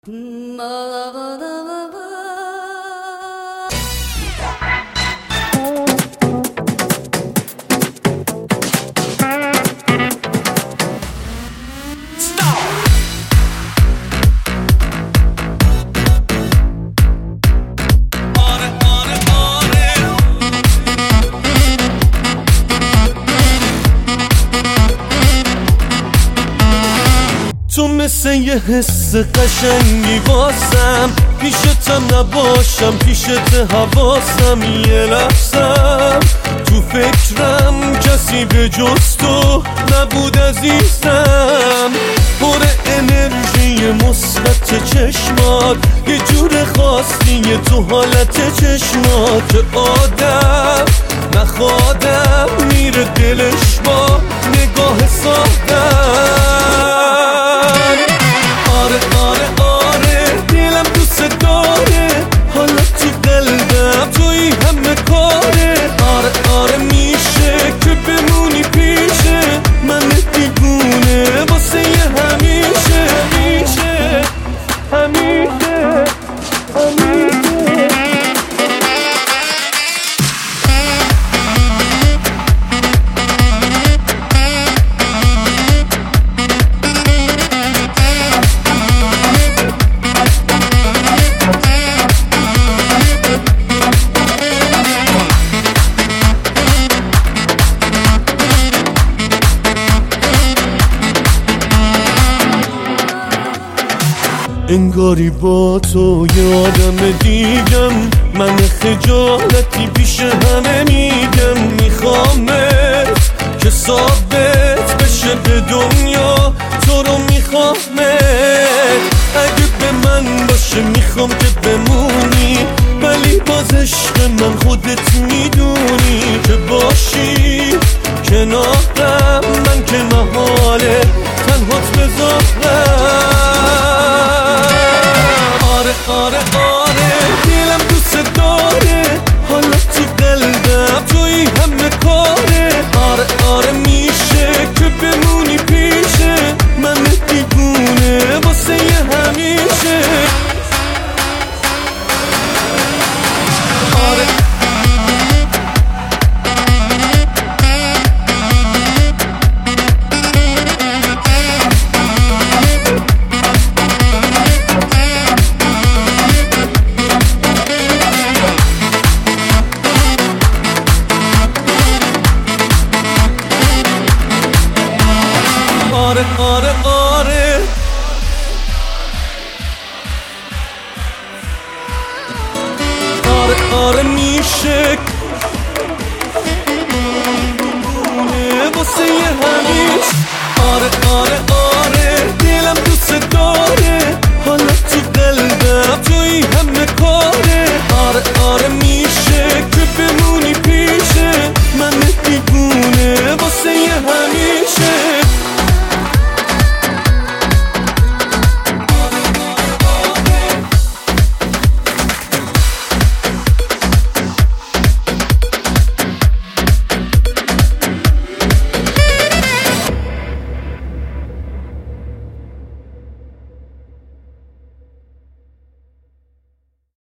تو مثل یه حس قشنگی واسم، پیشتم نباشم پیشت حواسم، یه لحظم تو فکرم کسی به جز تو نبود عزیزم. پر انرژی مثبت چشمات، یه جور خاصیه تو حالت چشمات، آدم نخوادم میره دلش با نگاه سادم. آره دلم دوست داره، حالا تو قلبم توی همه کاره. آره میشه که بمونی پیشه من دیوونه واسه همیشه. انگاری با تو یه آدم دیگم، من خجالتی پیش همه میگم. میخوامت که ثابت بشه به دنیا تو رو میخوامت. اگه به من باشه میخوام که بمونی، ولی باز عشق من خودت میدونی که باشی کنارم، من که محاله تنهات بذارم. آره دلم دوست داره، حالا تو قلبم توی همه کاره. آره میشه که بمونی پیشه من دیوونه واسه همیشه. آره میشه واسه همیشه.